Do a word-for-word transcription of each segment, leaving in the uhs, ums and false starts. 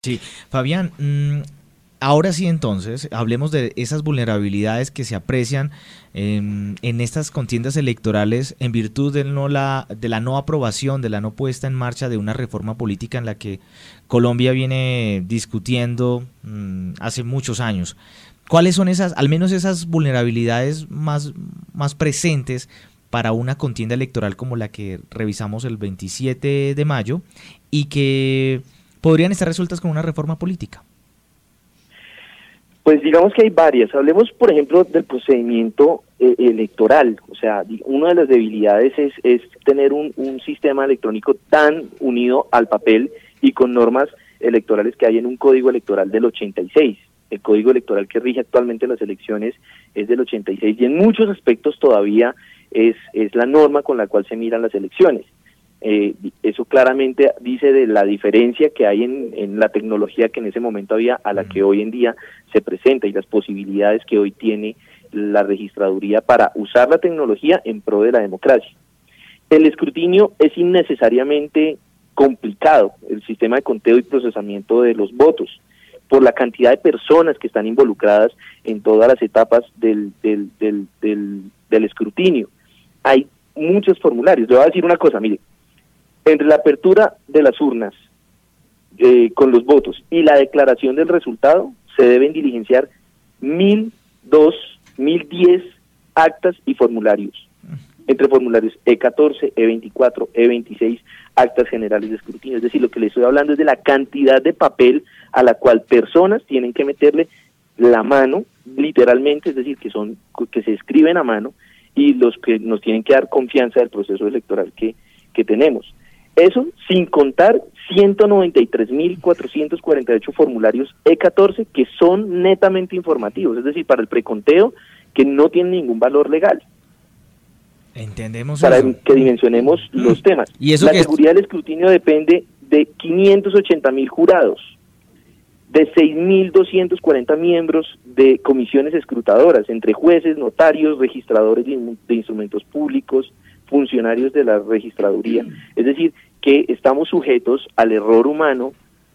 Sí, Fabián, mm, ahora sí entonces, hablemos de esas vulnerabilidades que se aprecian en, en estas contiendas electorales en virtud de, no la, de la no aprobación, de la no puesta en marcha de una reforma política en la que Colombia viene discutiendo mm, hace muchos años. ¿Cuáles son esas, al menos esas vulnerabilidades más, más presentes para una contienda electoral como la que revisamos el veintisiete de mayo y que podrían estar resueltas con una reforma política? Pues digamos que hay varias. Hablemos, por ejemplo, del procedimiento eh, electoral. O sea, di- una de las debilidades es, es tener un, un sistema electrónico tan unido al papel y con normas electorales que hay en un código electoral del ochenta y seis. El código electoral que rige actualmente las elecciones es del ochenta y seis y en muchos aspectos todavía es, es la norma con la cual se miran las elecciones. Eh, eso claramente dice de la diferencia que hay en, en la tecnología que en ese momento había a la que hoy en día se presenta y las posibilidades que hoy tiene la registraduría para usar la tecnología en pro de la democracia. El escrutinio es innecesariamente complicado, el sistema de conteo y procesamiento de los votos, por la cantidad de personas que están involucradas en todas las etapas del, del, del, del, del escrutinio. Hay muchos formularios. Le voy a decir una cosa, mire, entre la apertura de las urnas eh, con los votos y la declaración del resultado se deben diligenciar mil dos, mil diez actas y formularios, entre formularios E catorce, E veinticuatro, E veintiséis, actas generales de escrutinio. Es decir, lo que le estoy hablando es de la cantidad de papel a la cual personas tienen que meterle la mano, literalmente, es decir, que son que se escriben a mano, y los que nos tienen que dar confianza del proceso electoral que, que tenemos. Eso sin contar ciento noventa y tres mil cuatrocientos cuarenta y ocho formularios E catorce que son netamente informativos, es decir, para el preconteo, que no tienen ningún valor legal. Entendemos Para eso. que dimensionemos mm. los temas. ¿Y eso La que seguridad del escrutinio depende de quinientos ochenta mil jurados, de seis mil doscientos cuarenta miembros de comisiones escrutadoras, entre jueces, notarios, registradores de, de instrumentos públicos, funcionarios de la registraduría. Es decir, que estamos sujetos al error humano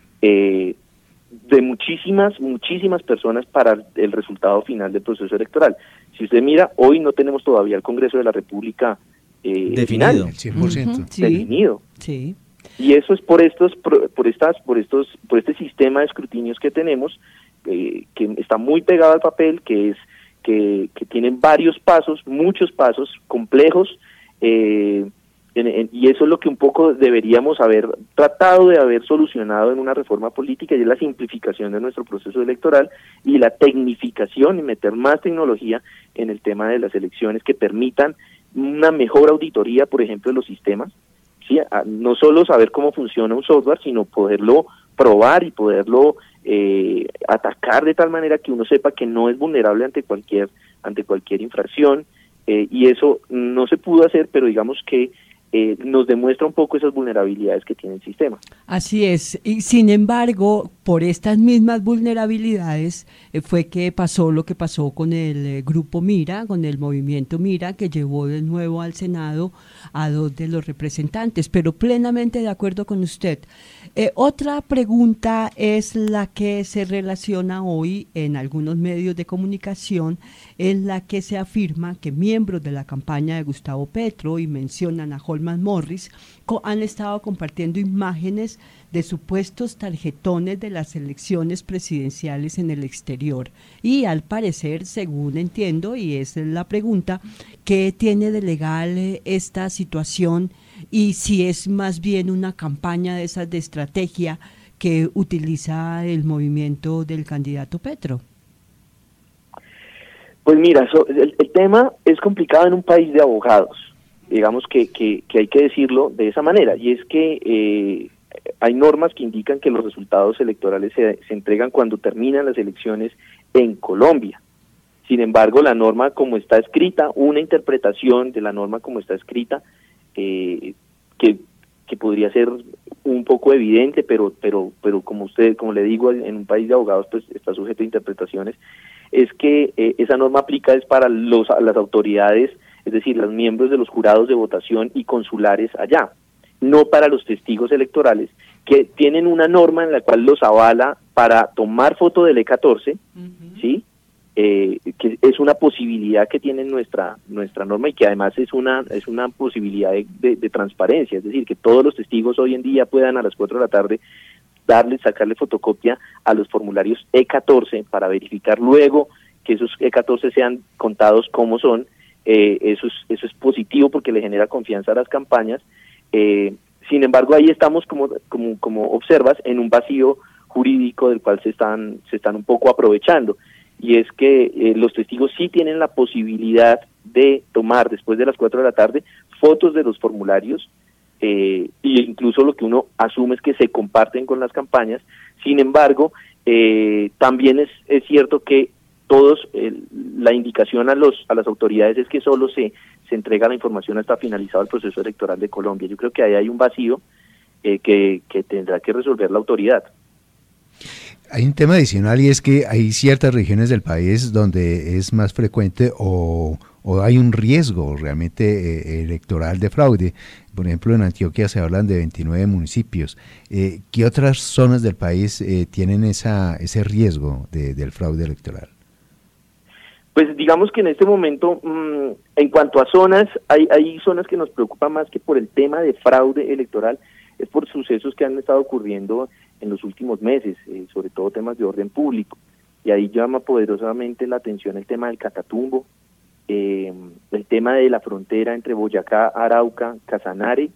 eh, de muchísimas, muchísimas personas para el resultado final del proceso electoral. Si usted mira, hoy no tenemos todavía el Congreso de la República eh, definido, final, cien por ciento. Uh-huh, sí, definido. sí. Y eso es por estos, por, por estas, por estos, por este sistema de escrutinios que tenemos, eh, que está muy pegado al papel, que es que, que tienen varios pasos, muchos pasos complejos. Eh, en, en, y eso es lo que un poco deberíamos haber tratado de haber solucionado en una reforma política, y es la simplificación de nuestro proceso electoral y la tecnificación y meter más tecnología en el tema de las elecciones que permitan una mejor auditoría, por ejemplo, de los sistemas, ¿sí? No solo saber cómo funciona un software, sino poderlo probar y poderlo eh, atacar de tal manera que uno sepa que no es vulnerable ante cualquier ante cualquier infracción. Eh, y eso no se pudo hacer, pero digamos que eh, nos demuestra un poco esas vulnerabilidades que tiene el sistema. Así es, y sin embargo, por estas mismas vulnerabilidades eh, fue que pasó lo que pasó con el eh, grupo Mira, con el movimiento Mira, que llevó de nuevo al Senado a dos de los representantes, pero plenamente de acuerdo con usted. Eh, otra pregunta es la que se relaciona hoy en algunos medios de comunicación, en la que se afirma que miembros de la campaña de Gustavo Petro, y mencionan a Holman Morris, co- han estado compartiendo imágenes de supuestos tarjetones de las elecciones presidenciales en el exterior. Y al parecer, según entiendo, y esa es la pregunta, ¿qué tiene de legal eh, esta situación? Y si es más bien una campaña de esas de estrategia que utiliza el movimiento del candidato Petro. Pues mira, so, el, el tema es complicado en un país de abogados, digamos que, que, que hay que decirlo de esa manera, y es que eh, hay normas que indican que los resultados electorales se, se entregan cuando terminan las elecciones en Colombia. Sin embargo, la norma como está escrita, una interpretación de la norma como está escrita, eh, que, que podría ser un poco evidente, pero pero pero como usted, como le digo, en un país de abogados pues está sujeto a interpretaciones, es que eh, esa norma aplica es para los las autoridades, es decir, los miembros de los jurados de votación y consulares allá, no para los testigos electorales que tienen una norma en la cual los avala para tomar foto del E catorce, uh-huh. ¿sí? Eh, que es una posibilidad que tiene nuestra nuestra norma y que además es una es una posibilidad de, de, de transparencia, es decir, que todos los testigos hoy en día puedan a las cuatro de la tarde darle, sacarle fotocopia a los formularios E catorce para verificar luego que esos E catorce sean contados como son. Eh, eso es eso es positivo porque le genera confianza a las campañas. Eh, sin embargo, ahí estamos, como como como observas, en un vacío jurídico del cual se están se están un poco aprovechando. Y es que eh, los testigos sí tienen la posibilidad de tomar después de las cuatro de la tarde fotos de los formularios eh, e incluso lo que uno asume es que se comparten con las campañas. Sin embargo, eh, también es, es cierto que todos, eh, la indicación a los a las autoridades es que solo se, se entrega la información hasta finalizado el proceso electoral de Colombia. Yo creo que ahí hay un vacío eh, que, que tendrá que resolver la autoridad. Hay un tema adicional y es que hay ciertas regiones del país donde es más frecuente o, o hay un riesgo realmente eh, electoral de fraude. Por ejemplo, en Antioquia se hablan de veintinueve municipios. Eh, ¿Qué otras zonas del país eh, tienen esa ese riesgo de, del fraude electoral? Pues digamos que en este momento, mmm, en cuanto a zonas, hay, hay zonas que nos preocupan más que por el tema de fraude electoral, es por sucesos que han estado ocurriendo en los últimos meses, eh, sobre todo temas de orden público, y ahí llama poderosamente la atención el tema del Catatumbo, eh, el tema de la frontera entre Boyacá, Arauca, Casanare,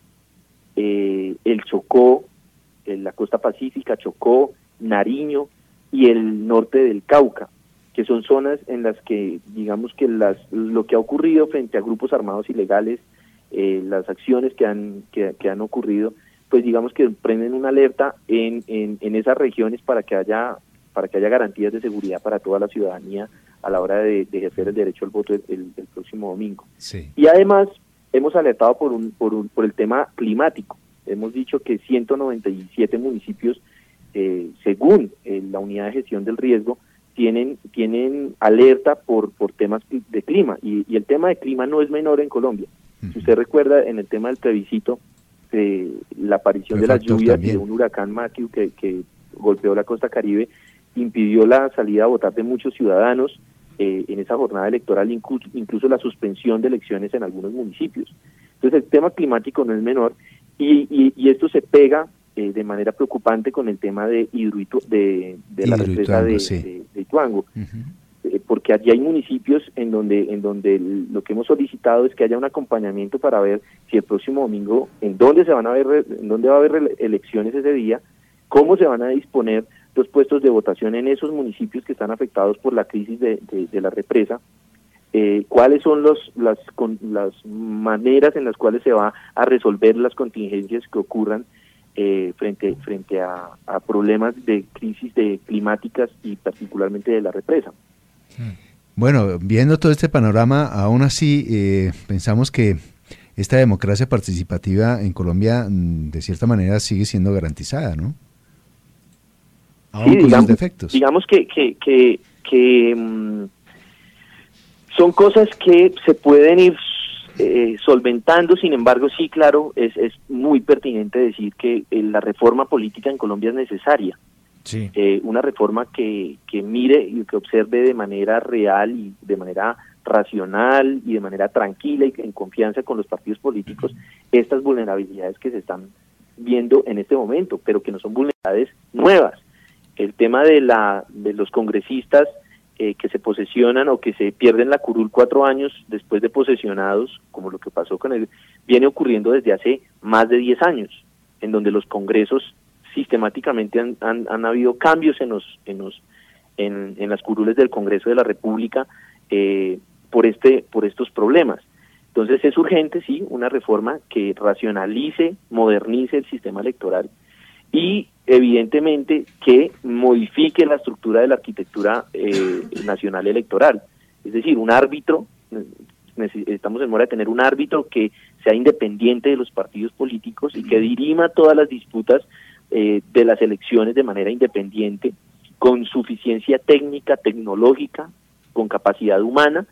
eh, el Chocó, eh, la costa pacífica, Chocó, Nariño y el norte del Cauca, que son zonas en las que, digamos que las lo que ha ocurrido frente a grupos armados ilegales, eh, las acciones que han que, que han ocurrido, pues digamos que prenden una alerta en, en, en esas regiones para que haya para que haya garantías de seguridad para toda la ciudadanía a la hora de, de ejercer el derecho al voto el, el, el próximo domingo. Sí. Y además hemos alertado por un, por un por el tema climático. Hemos dicho que ciento noventa y siete municipios, eh, según eh, la unidad de gestión del riesgo, tienen tienen alerta por por temas de clima, y, y el tema de clima no es menor en Colombia. Uh-huh. Si usted recuerda, en el tema del plebiscito, eh, la aparición Fue de las lluvias también. Y de un huracán Matthew que, que golpeó la costa Caribe impidió la salida a votar de muchos ciudadanos eh, en esa jornada electoral, incluso, incluso la suspensión de elecciones en algunos municipios. Entonces el tema climático no es menor, y, y, y esto se pega eh, de manera preocupante con el tema de hidroitu de, de la represa de, sí. de, de Ituango, uh-huh. eh, porque allí hay municipios en donde en donde el, lo que hemos solicitado es que haya un acompañamiento para ver si el próximo domingo en dónde se van a ver en dónde va a haber elecciones ese día, cómo se van a disponer los puestos de votación en esos municipios que están afectados por la crisis de, de, de la represa, eh, cuáles son los las con, las maneras en las cuales se va a resolver las contingencias que ocurran Eh, frente frente a, a problemas de crisis de climáticas y particularmente de la represa. Bueno, viendo todo este panorama, aún así eh, pensamos que esta democracia participativa en Colombia de cierta manera sigue siendo garantizada, ¿no? Aún sí, con digamos, sus defectos. Digamos que, que, que, que um, son cosas que se pueden ir Eh, solventando. Sin embargo, sí, claro, es, es muy pertinente decir que eh, la reforma política en Colombia es necesaria. Sí. Eh, una reforma que, que mire y que observe de manera real y de manera racional y de manera tranquila y en confianza con los partidos políticos estas vulnerabilidades que se están viendo en este momento, pero que no son vulnerabilidades nuevas. El tema de, la, de los congresistas Eh, que se posesionan o que se pierden la curul cuatro años después de posesionados, como lo que pasó con él, viene ocurriendo desde hace más de diez años, en donde los congresos sistemáticamente han, han, han habido cambios en los en los en, en las curules del Congreso de la República eh, por este por estos problemas. Entonces es urgente, sí, una reforma que racionalice, modernice el sistema electoral y evidentemente que modifique la estructura de la arquitectura eh, nacional electoral. Es decir, un árbitro, estamos en mora de tener un árbitro que sea independiente de los partidos políticos y que dirima todas las disputas eh, de las elecciones de manera independiente, con suficiencia técnica, tecnológica, con capacidad humana,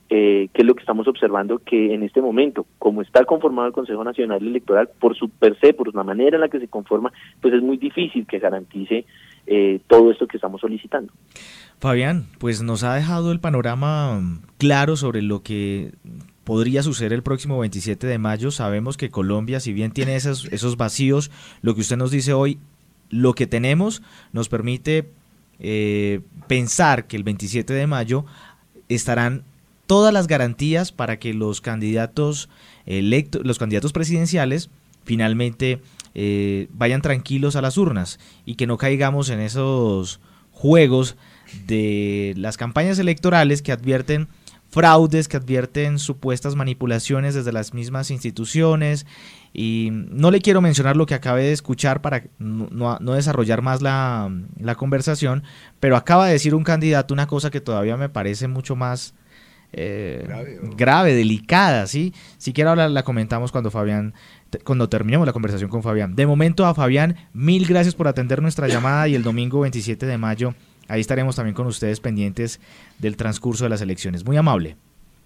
Eh, ¿Qué es lo que estamos observando? Que en este momento, como está conformado el Consejo Nacional Electoral, por su per se, por la manera en la que se conforma, pues es muy difícil que garantice eh, todo esto que estamos solicitando. Fabián, pues nos ha dejado el panorama claro sobre lo que podría suceder el próximo veintisiete de mayo. Sabemos que Colombia, si bien tiene esos, esos vacíos, lo que usted nos dice hoy, lo que tenemos nos permite eh, pensar que el veintisiete de mayo estarán todas las garantías para que los candidatos electos, los candidatos presidenciales finalmente eh, vayan tranquilos a las urnas y que no caigamos en esos juegos de las campañas electorales que advierten fraudes, que advierten supuestas manipulaciones desde las mismas instituciones. Y no le quiero mencionar lo que acabé de escuchar para no, no, no desarrollar más la, la conversación, pero acaba de decir un candidato una cosa que todavía me parece mucho más Eh, grave, o... grave, delicada, ¿sí? Si quiere hablar, la comentamos cuando Fabián, cuando terminemos la conversación con Fabián. De momento a Fabián, mil gracias por atender nuestra llamada y el domingo veintisiete de mayo, ahí estaremos también con ustedes pendientes del transcurso de las elecciones. Muy amable.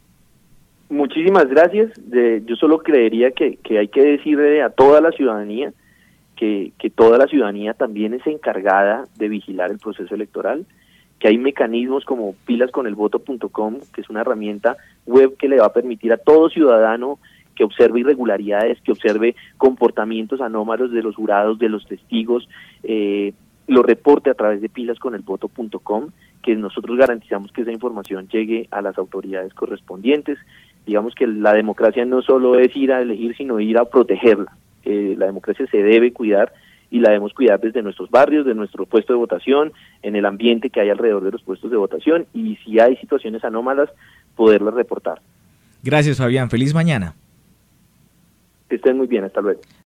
Muchísimas gracias. De, yo solo creería que, que hay que decirle a toda la ciudadanía que, que toda la ciudadanía también es encargada de vigilar el proceso electoral, que hay mecanismos como pilas con el voto punto com, que es una herramienta web que le va a permitir a todo ciudadano que observe irregularidades, que observe comportamientos anómalos de los jurados, de los testigos, eh, lo reporte a través de pilas con el voto punto com, que nosotros garantizamos que esa información llegue a las autoridades correspondientes. Digamos que la democracia no solo es ir a elegir, sino ir a protegerla. Eh, la democracia se debe cuidar, y la debemos cuidar desde nuestros barrios, de nuestro puesto de votación, en el ambiente que hay alrededor de los puestos de votación, y si hay situaciones anómalas, poderlas reportar. Gracias, Fabián. Feliz mañana. Que estén muy bien. Hasta luego.